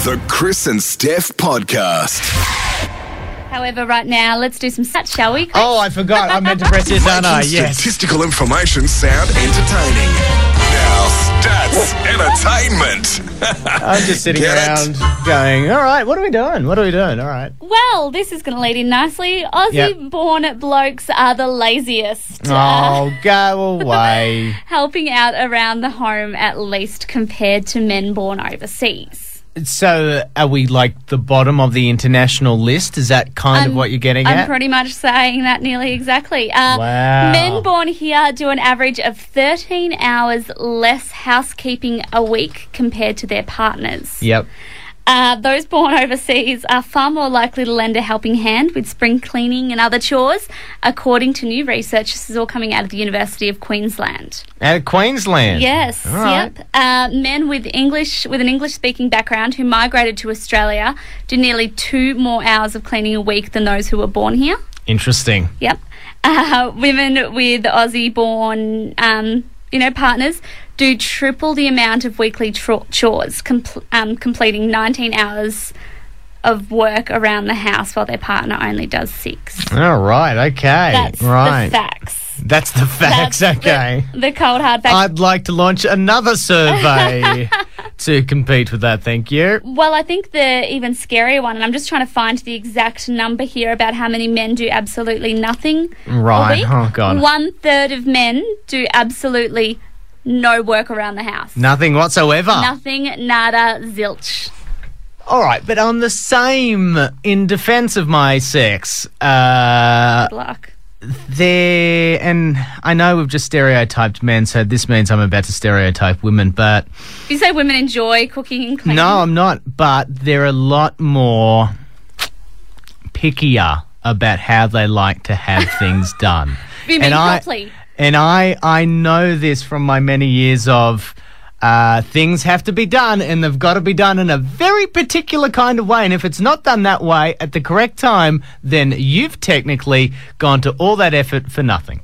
The Chris and Steph Podcast. However, right now, let's do some stats, shall we, Chris? Oh, I forgot. I meant to press this, aren't I? Making Yes. statistical information sound entertaining. Now, stats entertainment. I'm just sitting Get around it? going, all right, what are we doing? What are we doing? All right. Well, this is going to lead in nicely. Aussie-born blokes are the laziest. Oh, go away. Helping out around the home, at least, compared to men born overseas. So are we like the bottom of the international list? Is that kind of what you're getting I'm at? pretty much saying that nearly exactly. Wow. Men born here do an average of 13 hours less housekeeping a week compared to their partners. Yep. Those born overseas are far more likely to lend a helping hand with spring cleaning and other chores, according to new research. This is all coming out of the University of Queensland. Out of Queensland? Yes, All right. yep. Men with an English-speaking background who migrated to Australia do nearly 2 more hours of cleaning a week than those who were born here. Interesting. Yep. Women with Aussie-born, partners do triple the amount of weekly chores, completing 19 hours of work around the house while their partner only does 6. All right, okay. That's right. the facts. That's the facts, That's okay. The cold, hard facts. I'd like to launch another survey to compete with that, thank you. Well, I think the even scarier one, and I'm just trying to find the exact number here about how many men do absolutely nothing Right, a week. oh God. 1/3 of men do absolutely no work around the house. Nothing whatsoever. Nothing, nada, zilch. All right, but on the same, in defense of my sex, Good luck. and I know we've just stereotyped men, so this means I'm about to stereotype women, but You say women enjoy cooking and cleaning? no, I'm not. But they're a lot more pickier about how they like to have things done. You mean properly? And I know this from my many years of things have to be done, and they've got to be done in a very particular kind of way. And if it's not done that way at the correct time, then you've technically gone to all that effort for nothing.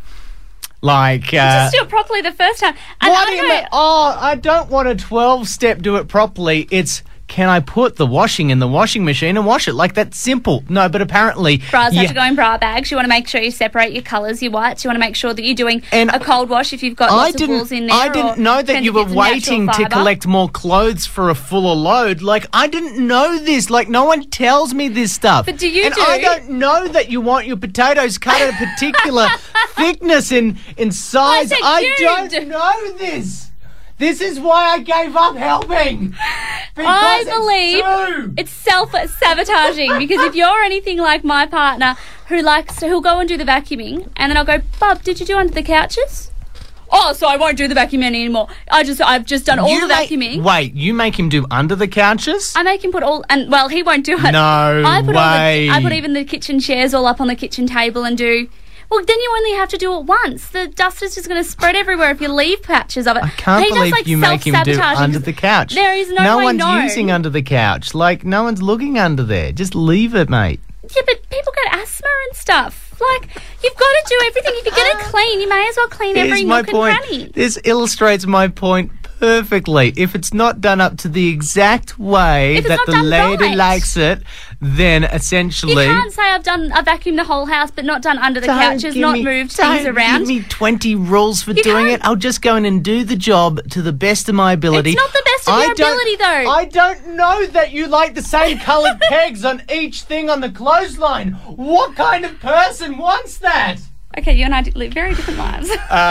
Like, Just do it properly the first time. And what do you mean? Oh, I don't want a 12-step do it properly. It's, can I put the washing in the washing machine and wash it? Like, that's simple. No, but apparently... Bras have to go in bra bags. You want to make sure you separate your colours, your whites. You want to make sure that you're doing a cold wash if you've got lots of wools in there. I didn't know that you were waiting to collect more clothes for a fuller load. Like, I didn't know this. Like, no one tells me this stuff. But do you and do? I don't know that you want your potatoes cut at a particular thickness in size. I don't know this. This is why I gave up helping. I believe it's self-sabotaging because if you're anything like my partner who'll go and do the vacuuming and then I'll go, Bob, did you do under the couches? Oh, so I won't do the vacuuming anymore. I've just done all the vacuuming. Wait, you make him do under the couches? I make him put he won't do it. No way. I put even the kitchen chairs all up on the kitchen table and do... Well, then you only have to do it once. The dust is just going to spread everywhere if you leave patches of it. I can't believe you make him do under the couch. There is no way one's using under the couch. Like, no one's looking under there. Just leave it, mate. Yeah, but people get asthma and stuff. Like, you've got to do everything. If you're going to clean, you may as well clean every nook and cranny. This illustrates my point perfectly. If it's not done up to the exact way that the lady likes it, then essentially... You can't say I vacuumed the whole house but not done under the couches, not moved things around. Give me 20 rules for doing it. I'll just go in and do the job to the best of my ability. It's not the best of your ability, though. I don't know that you like the same coloured pegs on each thing on the clothesline. What kind of person wants that? Okay, you and I live very different lives.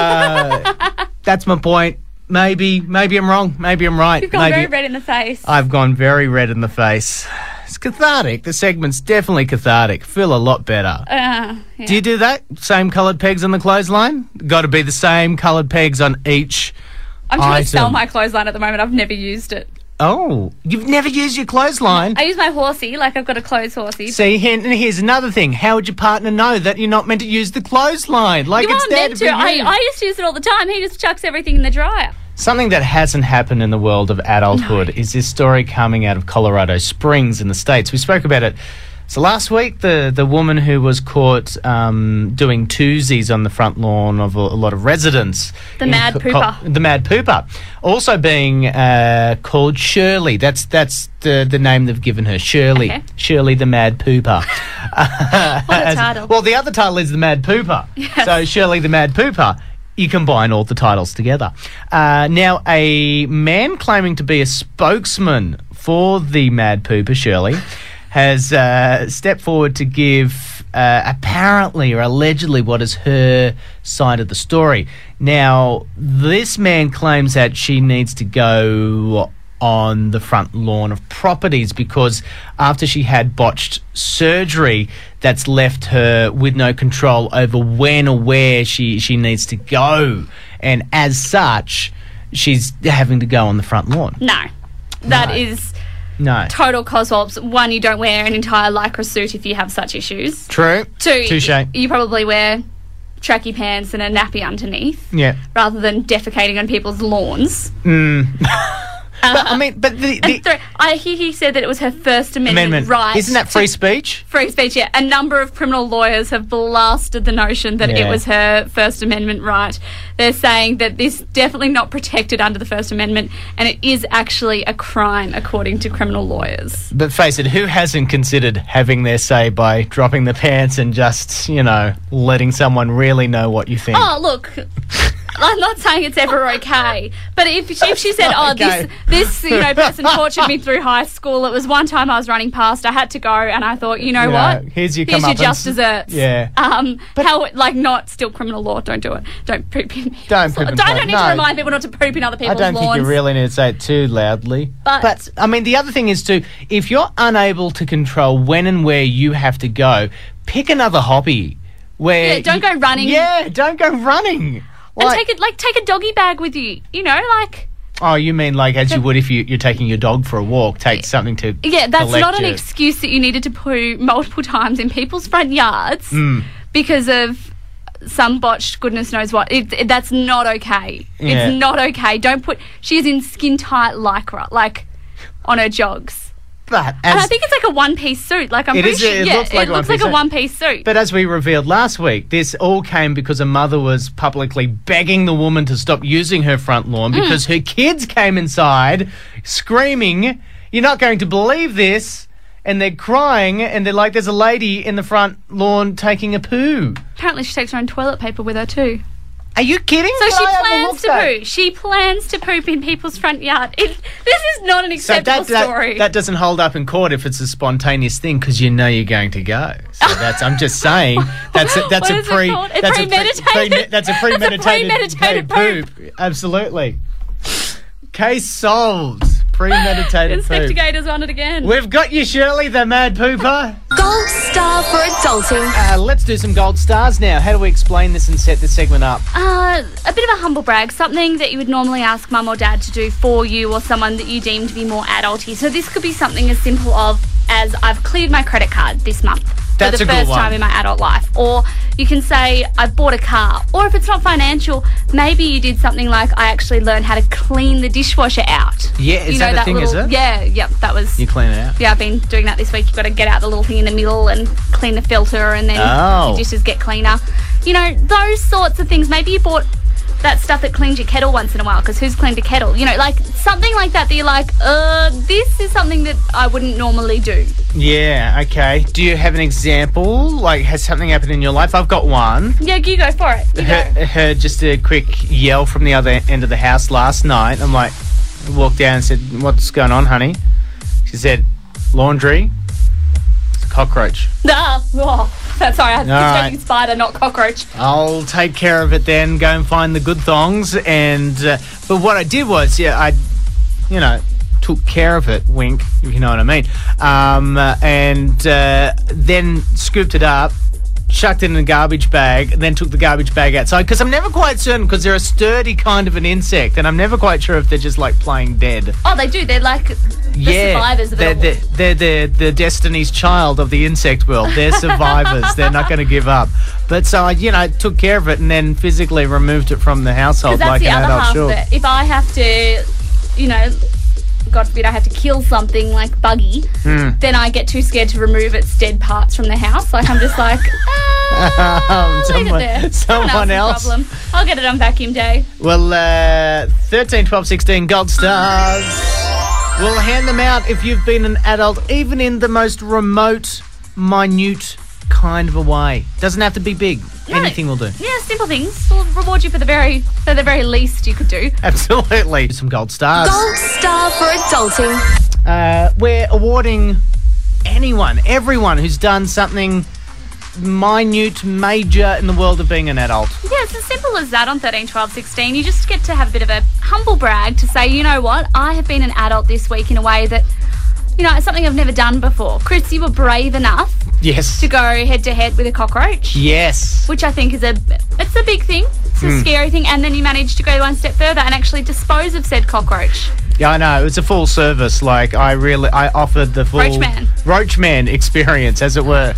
That's my point. Maybe I'm wrong. Maybe I'm right. You've gone very red in the face. I've gone very red in the face. It's cathartic. The segment's definitely cathartic. Feel a lot better. Yeah. Do you do that? Same coloured pegs on the clothesline? Got to be the same coloured pegs on each I'm trying item. to sell my clothesline at the moment. I've never used it. Oh, you've never used your clothesline? I use my horsey, like I've got a clothes horsey. See, here's another thing. How would your partner know that you're not meant to use the clothesline? Like, You it's are there meant to to. be used. I used to use it all the time. He just chucks everything in the dryer. Something that hasn't happened in the world of adulthood is this story coming out of Colorado Springs in the States. We spoke about it So last week, the woman who was caught doing twosies on the front lawn of a lot of residents. The Mad Pooper. The Mad Pooper. Also being called Shirley. That's the name they've given her. Shirley. Okay. Shirley the Mad Pooper. What a title. Well, the other title is the Mad Pooper. Yes. So Shirley the Mad Pooper. You combine all the titles together. Now, a man claiming to be a spokesman for the Mad Pooper, Shirley, has stepped forward to give apparently or allegedly what is her side of the story. Now, this man claims that she needs to go on the front lawn of properties because after she had botched surgery, that's left her with no control over when or where she needs to go. And as such, she's having to go on the front lawn. No. That is No. total coswallops. One, you don't wear an entire lycra suit if you have such issues. True. Two, Touche. you probably wear tracky pants and a nappy underneath Yeah. rather than defecating on people's lawns. But I mean, but the And three, I hear he said that it was her First Amendment right. Isn't that free speech? Free speech, yeah. A number of criminal lawyers have blasted the notion that it Yeah. was her First Amendment right. They're saying that this definitely not protected under the First Amendment, and it is actually a crime according to criminal lawyers. But face it, who hasn't considered having their say by dropping the pants and just, letting someone really know what you think? Oh, look, I'm not saying it's ever okay, but if she said, not "Oh, okay. this person tortured me through high school," it was one time I was running past, I had to go, and I thought, you know what? Here's your Here's your comeuppance. just desserts. Yeah. Not still criminal law. Don't do it. Don't poop in. Don't poop in Don't front- need no. to remind people not to poop in other I people's don't lawns. think you really need to say it too loudly. But- I mean, the other thing is too, if you're unable to control when and where you have to go, pick another hobby. Where Yeah, don't go running. Yeah, don't go running. And take a doggy bag with you. Oh, you mean like as you would if you're taking your dog for a walk, take something to Yeah, that's collect not an your- excuse that you needed to poo multiple times in people's front yards Mm. because of some botched goodness knows what. That's not okay. Yeah. It's not okay. Don't put... She is in skin-tight lycra, on her jogs. But And I as, think it's like a one-piece suit. I'm It pretty is, sure... it yeah, looks like it a looks like one-piece a one-piece suit. but as we revealed last week, this all came because a mother was publicly begging the woman to stop using her front lawn Mm. because her kids came inside screaming, "You're not going to believe this." And they're crying and they're like, "There's a lady in the front lawn taking a poo." Apparently she takes her own toilet paper with her too. Are you kidding? So Can she I have a plans look to back? poo. She plans to poop in people's front yard. This is not an So acceptable story. that doesn't hold up in court if it's a spontaneous thing because you know you're going to go. So I'm just saying that's a What is it called? A premeditated- that's a That's a premeditated premeditated poop. Absolutely. Case solved. Premeditated poop. Investigators on it again. We've got you, Shirley, the Mad Pooper. Gold star for adulting. Let's do some gold stars now. How do we explain this and set this segment up? A bit of a humble brag, something that you would normally ask mum or dad to do for you or someone that you deem to be more adulty. So this could be something as simple as I've cleared my credit card this month. That's for a the good first one. time in my adult life. Or you can say, I've bought a car. Or if it's not financial, maybe you did something like, I actually learned how to clean the dishwasher out. Yeah, is You that know, a thing, is it? Yeah, that was... You clean it out. Yeah, I've been doing that this week. You've got to get out the little thing in the middle and clean the filter and then Oh. the dishes get cleaner. Those sorts of things. Maybe you bought that stuff that cleans your kettle once in a while because who's cleaned a kettle? Something like that you're like, this is something that I wouldn't normally do. Yeah, okay. Do you have an example? Like, has something happened in your life? I've got one. Yeah, you go for it. You go. Heard just a quick yell from the other end of the house last night. I'm like, walked down and said, "What's going on, honey?" She said, "Laundry. It's a cockroach. Sorry, I was All right. expecting spider, not cockroach. I'll take care of it then. Go and find the good thongs." And but what I did was, I took care of it. Wink, if you know what I mean. And then scooped it up, chucked it in a garbage bag, and then took the garbage bag outside because I'm never quite certain because they're a sturdy kind of an insect, and I'm never quite sure if they're just like playing dead. Oh, they do. They're like the survivors of it all. They're the Destiny's Child of the insect world. They're survivors. They're not going to give up. But so I, took care of it and then physically removed it from the household Because that's like the an other adult half should. of it. If I have to, God forbid, I have to kill something like Buggy, then I get too scared to remove its dead parts from the house. Like, I'm just like, leave it there. Someone else. Problem. I'll get it on vacuum day. Well, 13, 12, 16 gold stars. We'll hand them out if you've been an adult, even in the most remote, minute kind of a way. Doesn't have to be big. No. Anything will do. Yeah, simple things. We'll reward you for the very least you could do. Absolutely. Some gold stars. Gold star for adulting. We're awarding everyone who's done something minute, major in the world of being an adult. Yeah, it's as simple as that on 13, 12, 16. You just get to have a bit of a humble brag to say, you know what, I have been an adult this week in a way that, you know, it's something I've never done before. Chris, you were brave enough Yes. to go head-to-head with a cockroach. Yes. Which I think is a big thing. It's a scary thing. And then you managed to go one step further and actually dispose of said cockroach. Yeah, I know. It was a full service. Like, I offered the full Roachman experience, as it were.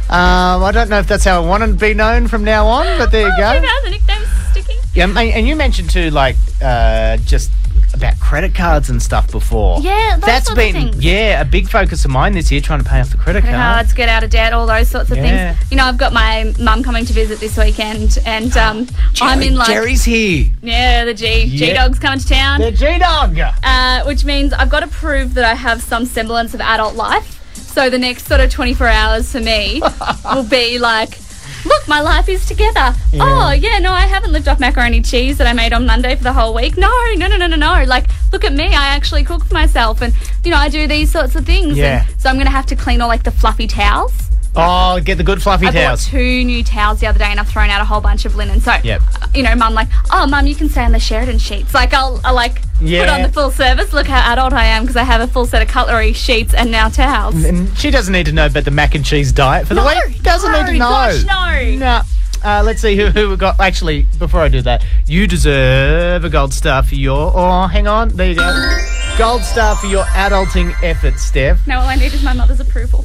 I don't know if that's how I want to be known from now on, but there you go. Too bad, the nickname's sticking. Yeah, and you mentioned too, like, just about credit cards and stuff before. Yeah, that's sorts been of things. a big focus of mine this year, trying to pay off the credit card. Cards, get out of debt, all those sorts of Yeah. things. You know, I've got my mum coming to visit this weekend, and I'm in like Jerry's here. yeah, the G-Dog's coming to town. The G-Dog. Which means I've got to prove that I have some semblance of adult life. So the next sort of 24 hours for me will be like, look, my life is together. Yeah. Oh, yeah, no, I haven't lived off macaroni cheese that I made on Monday for the whole week. No. Like, look at me. I actually cook for myself and, you know, I do these sorts of things. Yeah. And so I'm going to have to clean all, like, the fluffy towels. Oh, get the good fluffy I bought towels. 2 new towels the other day and I've thrown out a whole bunch of linen. So, Yep. you know, Mum like, oh, Mum, you can stay on the Sheridan sheets. Like, I'll like, Yeah. put on the full service. Look how adult I am because I have a full set of cutlery, sheets and now towels. And she doesn't need to know about the mac and cheese diet for the week. Doesn't need to know. Gosh, no. No. Let's see who we got. Actually, before I do that, you deserve a gold star for your... Oh, hang on. There you go. Gold star for your adulting efforts, Steph. No, all I need is my mother's approval.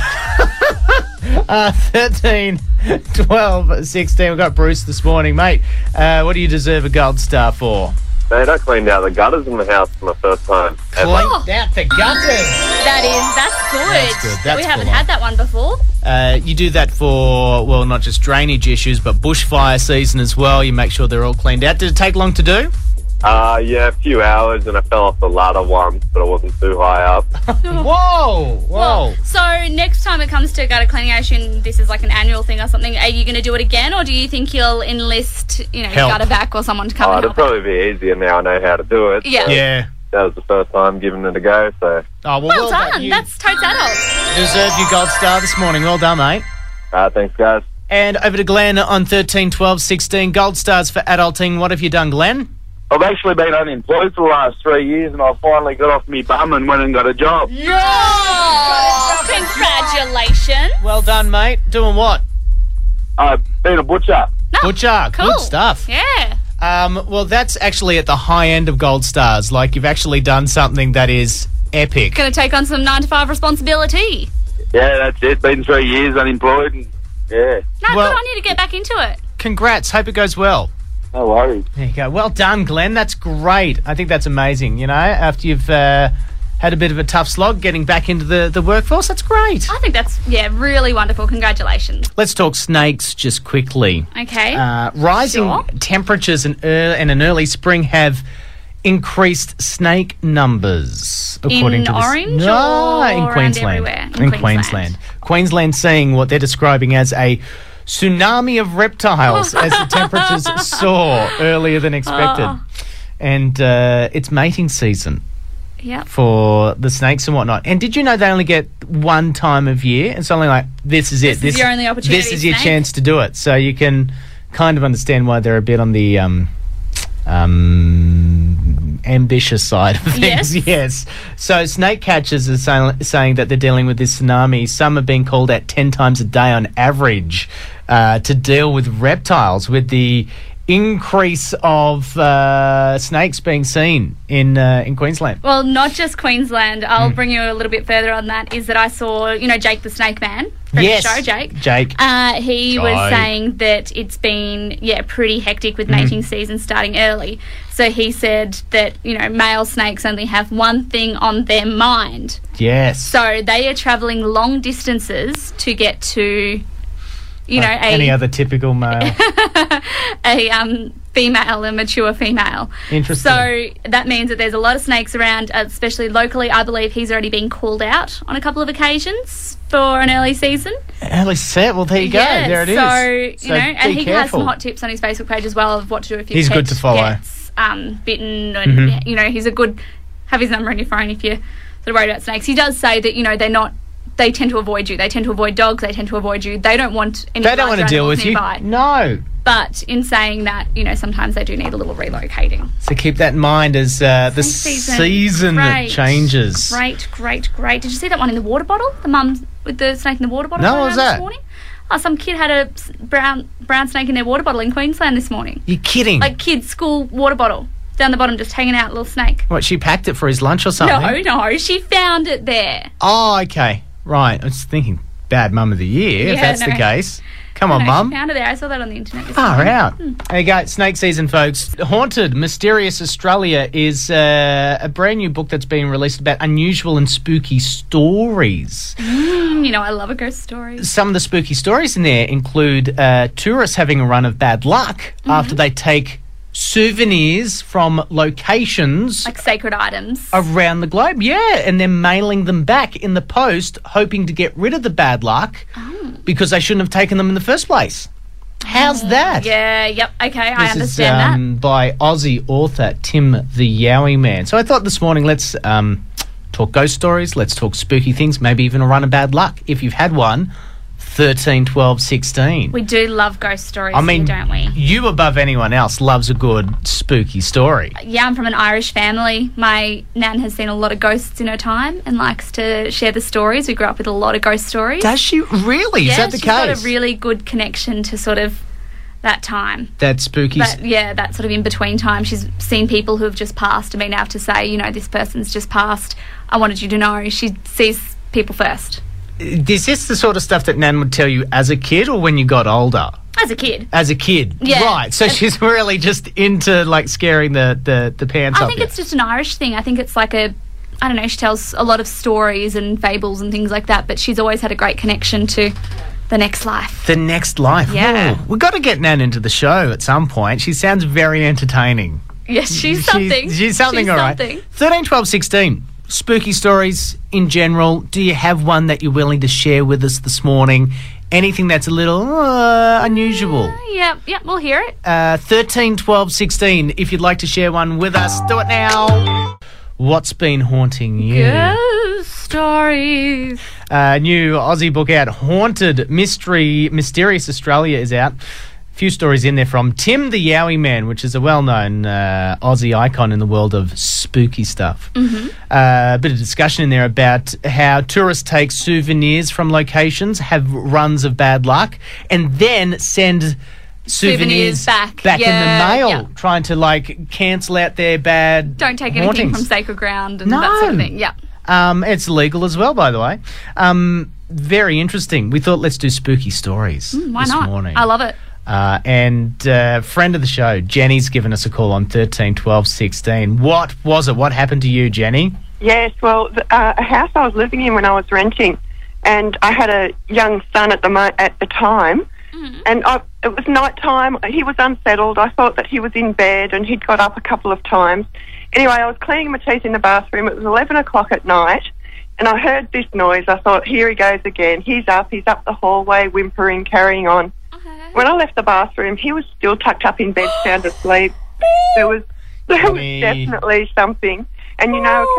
13, 12, 16. We've got Bruce this morning, mate. What do you deserve a gold star for? Mate, I cleaned out the gutters in the house for my first time ever. Cleaned out the gutters. That's good. That's good. That's we haven't full on. had that one before. You do that for, well, not just drainage issues, but bushfire season as well. You make sure they're all cleaned out. Did it take long to do? Yeah, a few hours, and I fell off the ladder once, but I wasn't too high up. Whoa. So next time it comes to gutter cleaning, I assume this is like an annual thing or something. Are you going to do it again, or do you think you'll enlist, you know, Help. gutter vac or someone to come and It'll help? probably be easier now I know how to do it. Yeah. Yeah. That was the first time giving it a go, so... Oh, Well done. You That's totes adult. deserve your gold star this morning. Well done, mate. Thanks, guys. And over to Glenn on 13, 12, 16. Gold stars for adulting. What have you done, Glenn? I've actually been unemployed for the last 3 years, and I finally got off me bum and went and got a job. Oh, congratulations. Well done, mate. Doing what? I've been a butcher. Butcher. Cool. Good stuff. Yeah. Well, that's actually at the high end of gold stars. Like, you've actually done something that is epic. Going to take on some 9-to-5 responsibility. Yeah, that's it. Been 3 years unemployed, and yeah, No, Well- good on you to get back into it. Congrats. Hope it goes well. no worries. There you go. Well done, Glenn. That's great. I think that's amazing, you know, after you've had a bit of a tough slog getting back into the workforce. That's great. I think that's, really wonderful. Congratulations. Let's talk snakes just quickly. Okay. Rising Sure. temperatures and an early spring have increased snake numbers. According to this. Orange No, or in around Queensland. everywhere? In Queensland. Queensland seeing what they're describing as a tsunami of reptiles as the temperatures soar earlier than expected. Oh. And it's mating season Yep. for the snakes and whatnot. And did you know they only get one time of year? It's only like, this is it. This is your only opportunity, This is your snake. chance to do it. So you can kind of understand why they're a bit on the ambitious side of things. Yes. Yes. So snake catchers are saying that they're dealing with this tsunami. Some are being called out 10 times a day on average to deal with reptiles, with the increase of snakes being seen in Queensland. Well, not just Queensland. I'll bring you a little bit further on that. Is that I saw, Jake the Snake Man. friend Yes. of the show, Jake. Jake. He was saying that it's been, pretty hectic with mating season starting early. So he said that, male snakes only have one thing on their mind. Yes. So they are travelling long distances to get to, any other typical male. a mature female. Interesting. So that means that there's a lot of snakes around, especially locally. I believe he's already been called out on a couple of occasions for an early season. Early set. Well, there you go. Yeah, There it is. So, and he has careful. some hot tips on his Facebook page as well of what to do if your He's pet good to follow. gets bitten. And, he's a good... Have his number on your phone if you're sort of worried about snakes. He does say that, they tend to avoid you. They tend to avoid dogs. They tend to avoid you. They don't want any They don't want to deal with nearby. you. No. But in saying that, sometimes they do need a little relocating. So keep that in mind as the Snake season Great. changes. Great. Did you see that one in the water bottle? The mum with the snake in the water bottle? No, going what was around that? This morning? Oh, some kid had a brown snake in their water bottle in Queensland this morning. You're kidding. Like kids' school water bottle. Down the bottom, just hanging out, little snake. What, she packed it for his lunch or something? No, she found it there. Oh, okay. Right. I was thinking bad mum of the year, if Yeah, that's the no. case. Come on, No, mum. She found it there. I saw that on the internet this Far morning. out. There you go. Snake season, folks. Haunted, Mysterious Australia is a brand new book that's being released about unusual and spooky stories. I love a ghost story. Some of the spooky stories in there include tourists having a run of bad luck after they take souvenirs from locations Like sacred items. around the globe. Yeah, and they're mailing them back in the post, hoping to get rid of the bad luck because they shouldn't have taken them in the first place. How's that? Yeah, yep, okay, I This understand is by Aussie author Tim the Yowie Man. So I thought this morning let's talk ghost stories, let's talk spooky things, maybe even a run of bad luck. If you've had one, 13, 12, 16. that. We do love ghost stories I mean, here, don't we? you above anyone else loves a good spooky story. Yeah, I'm from an Irish family. My nan has seen a lot of ghosts in her time and likes to share the stories. We grew up with a lot of ghost stories. Does she really? Yeah, Is that the she's got case? a really good connection to sort of that time. That spooky... That sort of in between time. She's seen people who have just passed and been able to say, this person's just passed. I wanted you to know. She sees people first. Is this the sort of stuff that Nan would tell you as a kid or when you got older? As a kid. As a kid, Yeah. right? So she's really just into like scaring the pants off I think you. it's just an Irish thing. I think it's like she tells a lot of stories and fables and things like that, but she's always had a great connection to the next life. The next life. Yeah. We've got to get Nan into the show at some point. She sounds very entertaining. Yes, she's something. She's something, She's all right. something. 13, 12, 16. Spooky stories in general. Do you have one that you're willing to share with us this morning? Anything that's a little unusual? Yep, we'll hear it. 13, 12, 16. If you'd like to share one with us, do it now. What's been haunting you? Ghost stories. New Aussie book out, Haunted Mysterious Australia is out. A few stories in there from Tim the Yowie Man, which is a well-known Aussie icon in the world of spooky stuff. A bit of discussion in there about how tourists take souvenirs from locations, have runs of bad luck, and then send souvenirs back. in the mail, Yeah. trying to cancel out their bad Don't take anything hauntings. from sacred ground and No. that sort of thing. Yeah. It's illegal as well, by the way. Very interesting. We thought let's do spooky stories Why this not? morning. I love it. And friend of the show, Jenny's given us a call on 13, 12, 16. What was it? What happened to you, Jenny? Yes, well, a house I was living in when I was renting, and I had a young son at the time, and it was night time. He was unsettled. I thought that he was in bed, and he'd got up a couple of times. Anyway, I was cleaning my teeth in the bathroom. It was 11 o'clock at night, and I heard this noise. I thought, here he goes again. He's up the hallway, whimpering, carrying on. When I left the bathroom, he was still tucked up in bed, sound asleep. There was definitely something. And,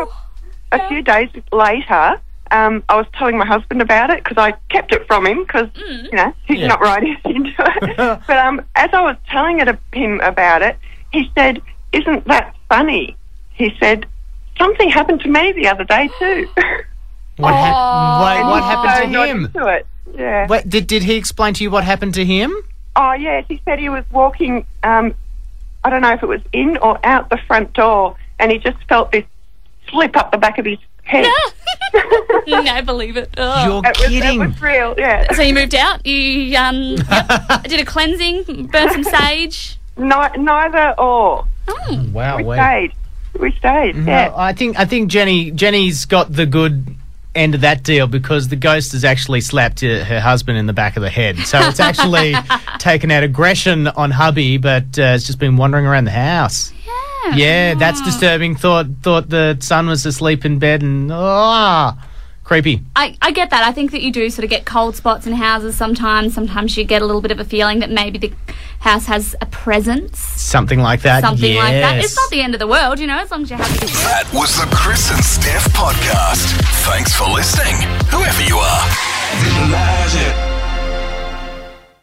a few days later, I was telling my husband about it because I kept it from him because, he's not right into it. But as I was telling him about it, he said, "Isn't that funny?" He said, "Something happened to me the other day too." What happened to him? Into it. Yeah. Wait, did he explain to you what happened to him? Oh, yes. He said he was walking, I don't know if it was in or out the front door, and he just felt this slip up the back of his head. I believe it. Oh. You're It kidding. was real, yeah. So you moved out. You did a cleansing, burnt some sage. Neither or. Oh. Wow. We stayed, yeah. No, I think Jenny's got the good end of that deal because the ghost has actually slapped her husband in the back of the head. So it's actually taken out aggression on hubby, but it's just been wandering around the house. Yeah, that's disturbing. Thought the son was asleep in bed and creepy. I get that. I think that you do sort of get cold spots in houses sometimes. Sometimes you get a little bit of a feeling that maybe the house has a presence. Something like that. Something like that. Yes. It's not the end of the world, you know, as long as you're happy. That was the Chris and Steph podcast. Thanks for listening, whoever you are.